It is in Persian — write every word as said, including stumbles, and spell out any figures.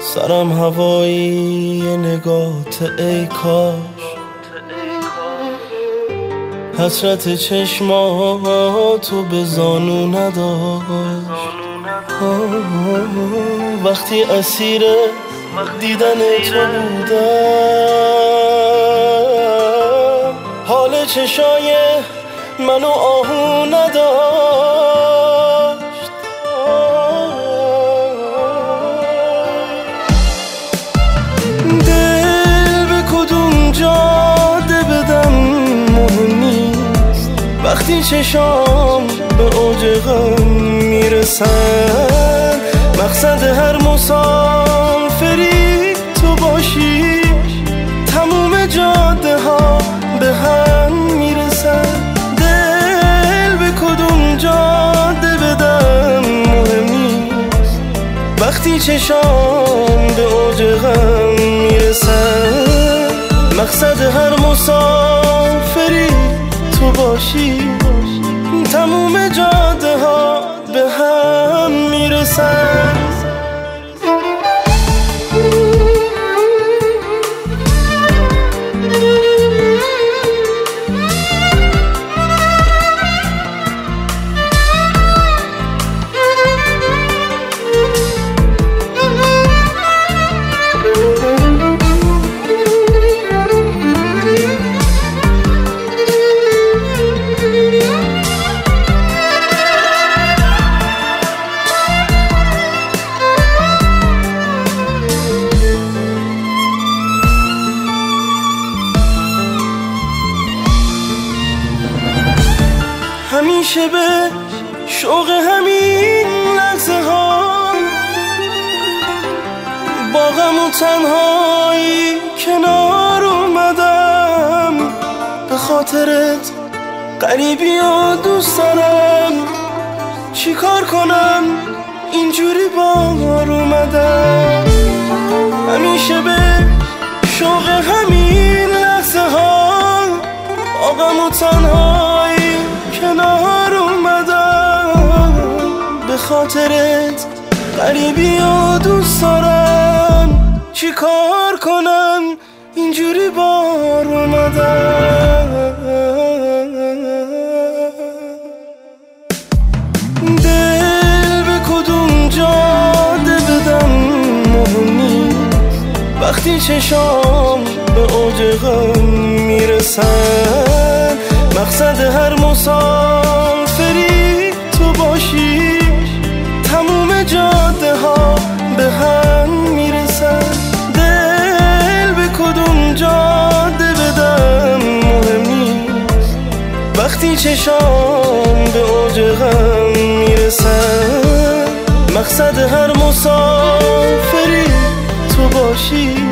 سرم هوایی نگات ای کاش، حسرت چشماتو به زانو نداشت. وقتی اسیر دیدن تو بودم، حال چشای منو آهو نداشت. دل به کدوم جاده بدم مهم نیست، وقتی چشام به اوج غم میرسن. مقصد هر مسافری تو باشی، تموم جاده ها به هم میرسن. دل به کدوم جاده بدم مهم نیست، وقتی چشام به اوج غم میرسن. مقصد هر مسافری تو باشی، تموم جاده ها به هم میرسن. همیشه به شوق همین لحظه ها، با غم و تنهایی کنار اومدم. به خاطرت غریبی و دوست دارم، چی کار کنم اینجوری بار اومدم. همیشه به شوق همین لحظه ها، با غم و تنهایی کنار اومدم. به خاطرت غریبی و دوست دارم، چی کار کنم اینجوری بار اومدم. دل به کدوم جاده بدم مهم نیست، وقتی چشام به اوج غم میرسن. مقصد هر مسافری تو باشی، تموم جاده ها به هم میرسن. دل به کدوم جاده بدم مهم نیست، وقتی چشام به اوج غم میرسن. مقصد هر مسافری تو باشی،